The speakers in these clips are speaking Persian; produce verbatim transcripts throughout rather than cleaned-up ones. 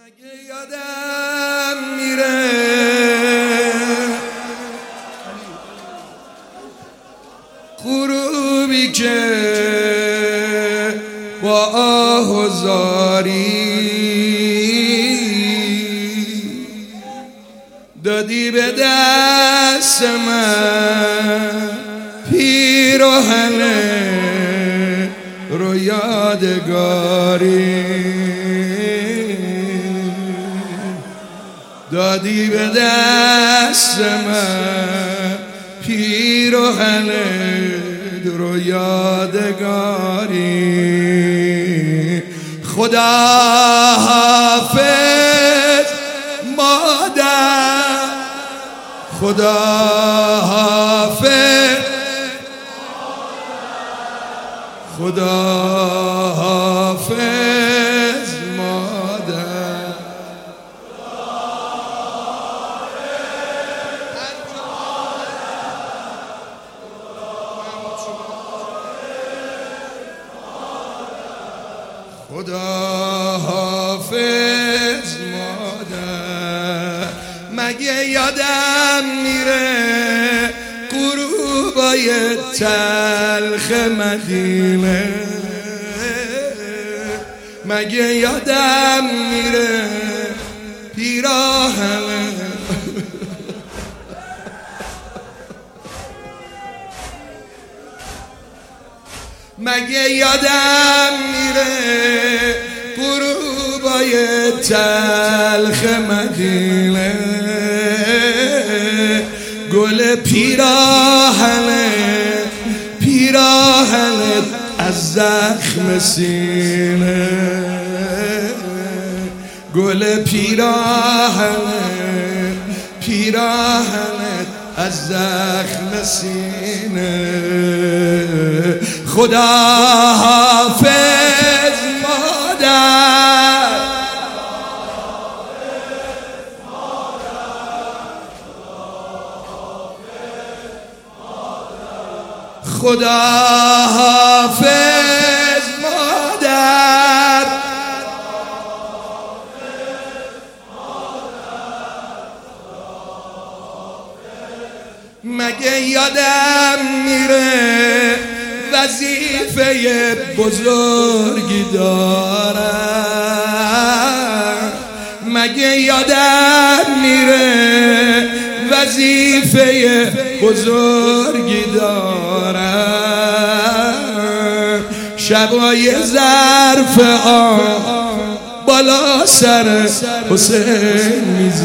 مگه یادم میره غروبی که با آه و زاری دادی به دست من، پیراهن رو یادگاری دادی به دست من، پیراهن رو یادگاری. خدا حافظ مادر، خدا حافظ، خدا حافظ مادر. خدا حافظ مادر. مگه یادم میره غروبای تلخ مدینه، مگه یادم میره پیراهن مگه یادم میره غروبای تلخ مدینه، گل پیراهن پیراهن از زخم سینه، گل پیراهن پیراهن از زخم سینه. خدا حافظ مادر، خدا حافظ مادر. مگه یادم میره وظیفه بزرگی دارم، مگه یادم میره وظیفه بزرگی دارم. شبای ظرف آب بالا سر حسین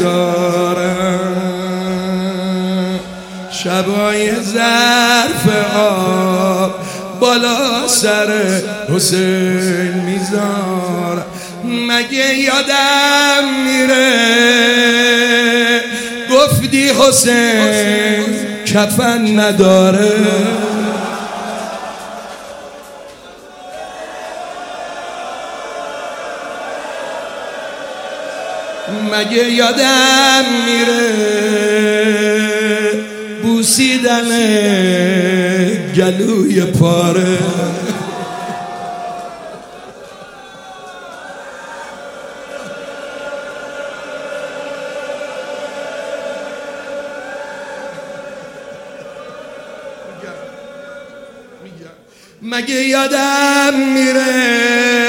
میذارم، شبای ظرف آب بالا سر حسین میذارم. مگه یادم میره گفتی حسین کفن نداره، مگه یادم میره بوسیدن گلوی پاره، مگه یادم میره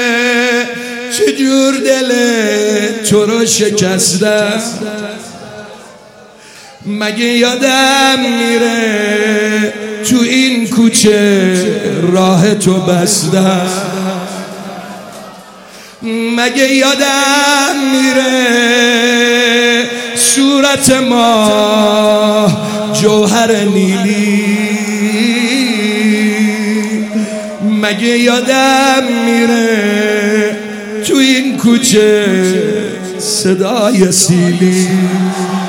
چجور دل تو رو شکستم، مگه یادم میره تو این کوچه راه تو بستم، مگه یادم میره صورت ما جوهر نیلی، مگه یادم میره تو این کوچه صدای سیلی.